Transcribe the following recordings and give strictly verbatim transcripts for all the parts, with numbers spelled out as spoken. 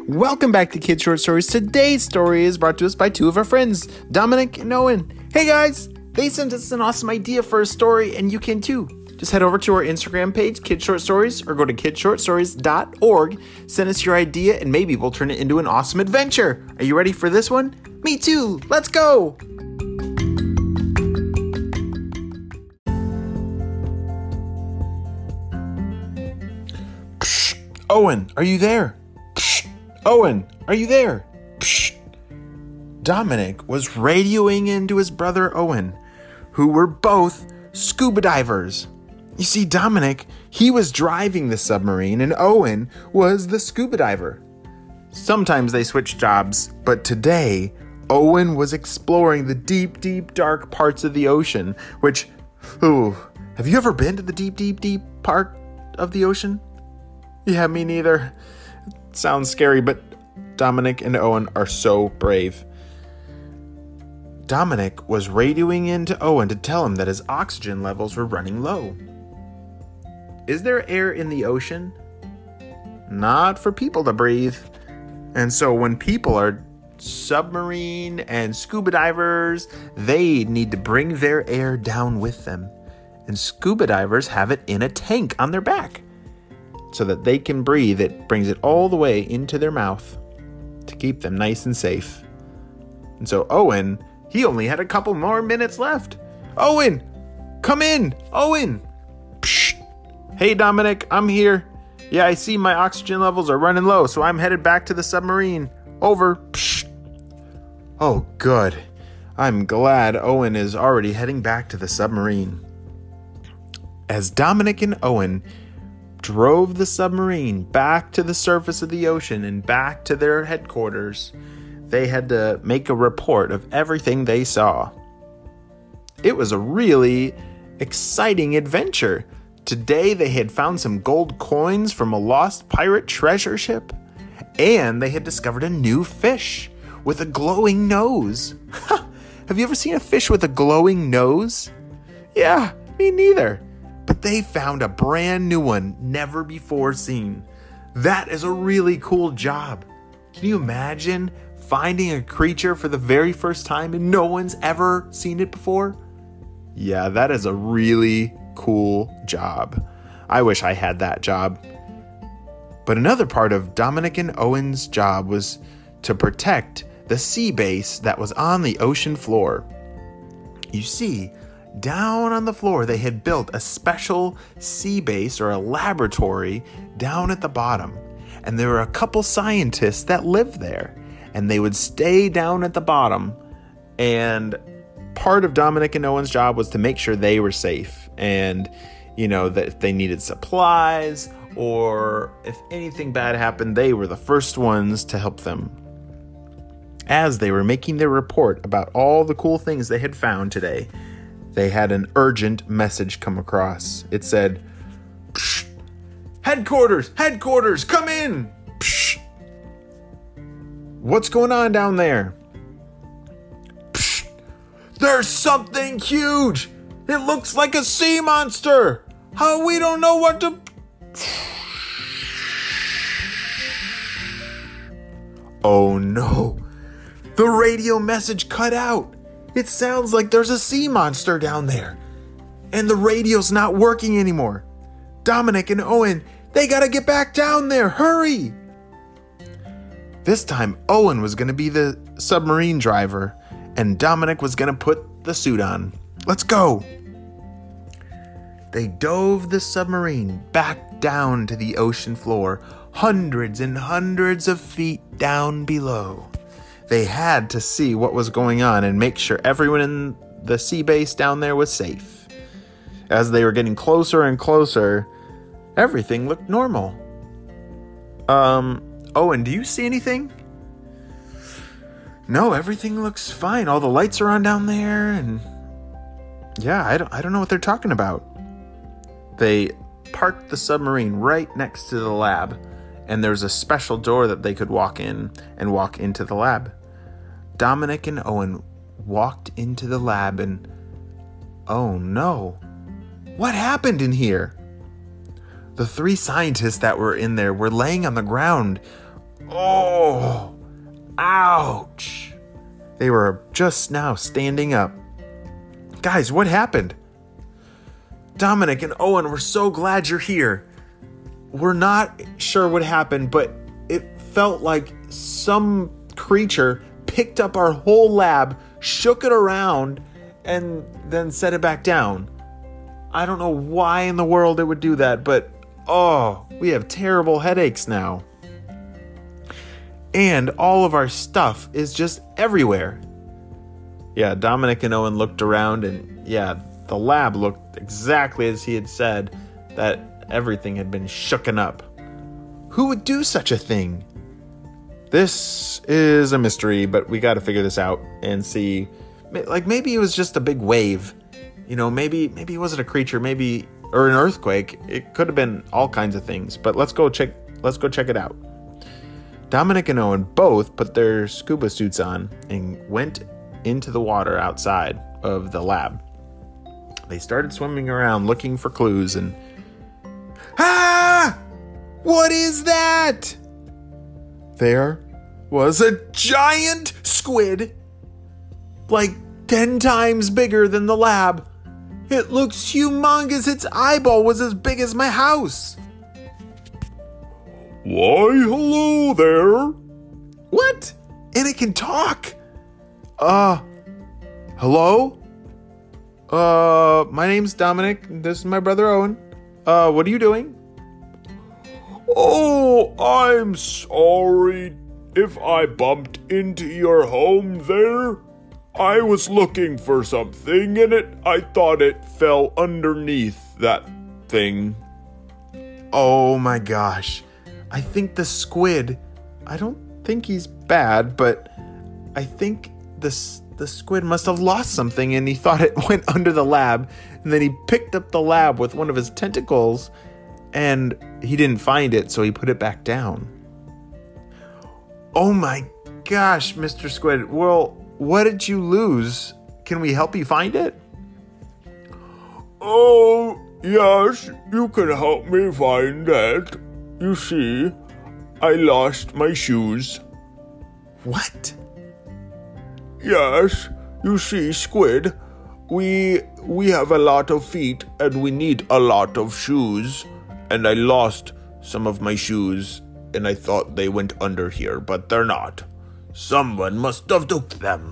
Welcome back to Kid Short Stories. Today's story is brought to us by two of our friends, Dominic and Owen. Hey guys, they sent us an awesome idea for a story, and you can too. Just head over to our Instagram page, Kid Short Stories, or go to kid short stories dot org. Send us your idea, and maybe we'll turn it into an awesome adventure. Are you ready for this one? Me too. Let's go. Psst. Owen, are you there? Psst. Owen, are you there? Psst. Dominic was radioing into his brother Owen, who were both scuba divers. You see, Dominic, he was driving the submarine, and Owen was the scuba diver. Sometimes they switch jobs, but today, Owen was exploring the deep, deep, dark parts of the ocean, which, ooh, have you ever been to the deep, deep, deep part of the ocean? Yeah, me neither. It sounds scary, but Dominic and Owen are so brave. Dominic was radioing into Owen to tell him that his oxygen levels were running low. Is there air in the ocean? Not for people to breathe. And so when people are submarine and scuba divers, they need to bring their air down with them. And scuba divers have it in a tank on their back so that they can breathe. It brings it all the way into their mouth to keep them nice and safe. And so Owen, he only had a couple more minutes left. Owen, come in. Owen. Psst. Hey, Dominic, I'm here. Yeah, I see my oxygen levels are running low, so I'm headed back to the submarine. Over. Psst. Oh, good. I'm glad Owen is already heading back to the submarine. As Dominic and Owen drove the submarine back to the surface of the ocean and back to their headquarters, they had to make a report of everything they saw. It was a really exciting adventure. Today they had found some gold coins from a lost pirate treasure ship, and they had discovered a new fish with a glowing nose. Have you ever seen a fish with a glowing nose? Yeah, me neither. But they found a brand new one, never before seen. That is a really cool job. Can you imagine finding a creature for the very first time and no one's ever seen it before? Yeah, that is a really cool job. I wish I had that job. But another part of Dominic and Owen's job was to protect the sea base that was on the ocean floor. You see, down on the floor, they had built a special sea base or a laboratory down at the bottom. And there were a couple scientists that lived there. And they would stay down at the bottom. And part of Dominic and Owen's job was to make sure they were safe. And, you know, that if they needed supplies or if anything bad happened, they were the first ones to help them. As they were making their report about all the cool things they had found today, they had an urgent message come across. It said, "Psh, headquarters, headquarters, come in. Psh. What's going on down there? Psh, there's something huge. It looks like a sea monster. How we don't know what to..." Oh no. The radio message cut out. It sounds like there's a sea monster down there. And the radio's not working anymore. Dominic and Owen, they gotta get back down there. Hurry! This time, Owen was gonna be the submarine driver, and Dominic was gonna put the suit on. Let's go! They dove the submarine back down to the ocean floor, hundreds and hundreds of feet down below. They had to see what was going on and make sure everyone in the sea base down there was safe. As they were getting closer and closer, everything looked normal. Um, Owen, do you see anything? No, everything looks fine. All the lights are on down there, and yeah, I don't, I don't know what they're talking about. They parked the submarine right next to the lab, and there's a special door that they could walk in and walk into the lab. Dominic and Owen walked into the lab and, oh no, what happened in here? The three scientists that were in there were laying on the ground, Oh, ouch. They were just now standing up. Guys, what happened? Dominic and Owen, we're so glad you're here. We're not sure what happened, but it felt like some creature picked up our whole lab, shook it around, and then set it back down. I don't know why in the world it would do that, but oh, we have terrible headaches now. And all of our stuff is just everywhere. Yeah, Dominic and Owen looked around, and yeah, the lab looked exactly as he had said, that everything had been shooken up. Who would do such a thing? This is a mystery, but we got to figure this out and see. Like, maybe it was just a big wave. You know, maybe maybe it wasn't a creature, maybe, or an earthquake. It could have been all kinds of things. But let's go check. Let's go check it out. Dominic and Owen both put their scuba suits on and went into the water outside of the lab. They started swimming around looking for clues, and ah! What is that? There was a giant squid, like ten times bigger than the lab. It looks humongous. Its eyeball was as big as my house. Why, hello there. What? And it can talk. Uh, hello? Uh, my name's Dominic. This is my brother Owen. Uh, what are you doing? Oh, I'm sorry if I bumped into your home there. I was looking for something and it, I thought it fell underneath that thing. Oh my gosh. I think the squid, I don't think he's bad, but I think this the squid must have lost something and he thought it went under the lab, and then he picked up the lab with one of his tentacles and he didn't find it, so he put it back down. Oh my gosh, Mister Squid. Well, what did you lose? Can we help you find it? Oh, yes, you can help me find it. You see, I lost my shoes. What? Yes, you see, Squid, we we have a lot of feet and we need a lot of shoes. And I lost some of my shoes and I thought they went under here, but they're not. Someone must have took them.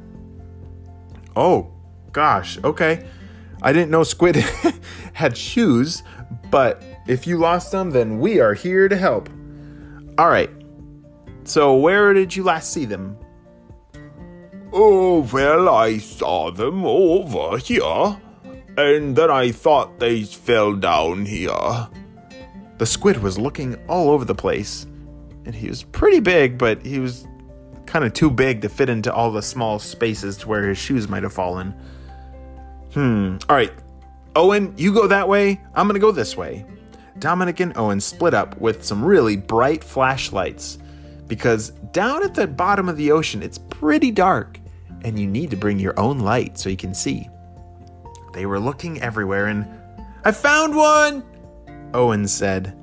Oh, gosh, okay. I didn't know squid had shoes, but if you lost them, then we are here to help. All right. So where did you last see them? Oh, well, I saw them over here, and then I thought they fell down here. The squid was looking all over the place, and he was pretty big, but he was kind of too big to fit into all the small spaces to where his shoes might have fallen. Hmm. All right. Owen, you go that way. I'm going to go this way. Dominic and Owen split up with some really bright flashlights because down at the bottom of the ocean, it's pretty dark and you need to bring your own light so you can see. They were looking everywhere and I found one, Owen said.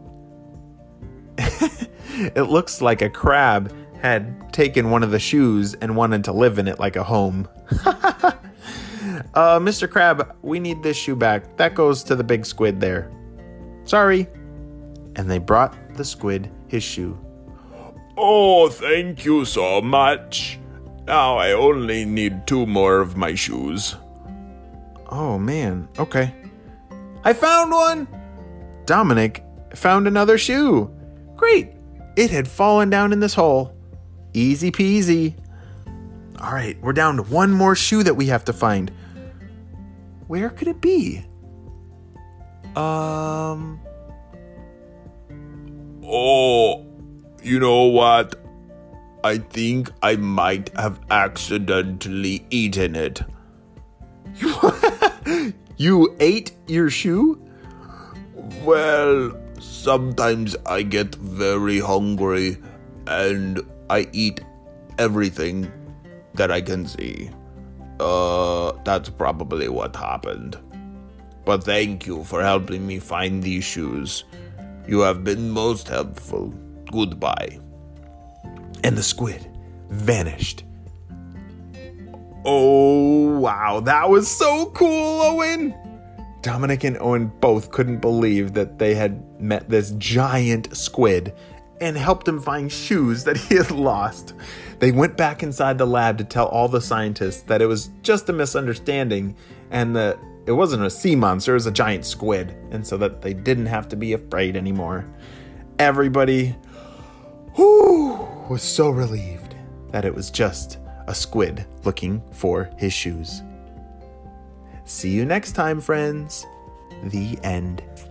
It looks like a crab had taken one of the shoes and wanted to live in it like a home. uh, Mister Crab, we need this shoe back. That goes to the big squid there. Sorry. And they brought the squid his shoe. Oh, thank you so much. Now I only need two more of my shoes. Oh, man. Okay. I found one. Dominic found another shoe. Great. It had fallen down in this hole. Easy peasy. All right, we're down to one more shoe that we have to find. Where could it be? Um... Oh, you know what? I think I might have accidentally eaten it. You ate your shoe? Well, sometimes I get very hungry and I eat everything that I can see. Uh, that's probably what happened. But thank you for helping me find these shoes. You have been most helpful. Goodbye. And the squid vanished. Oh, wow. That was so cool, Owen. Dominic and Owen both couldn't believe that they had met this giant squid and helped him find shoes that he had lost. They went back inside the lab to tell all the scientists that it was just a misunderstanding and that it wasn't a sea monster, it was a giant squid, and so that they didn't have to be afraid anymore. Everybody whew, was so relieved that it was just a squid looking for his shoes. See you next time, friends. The end.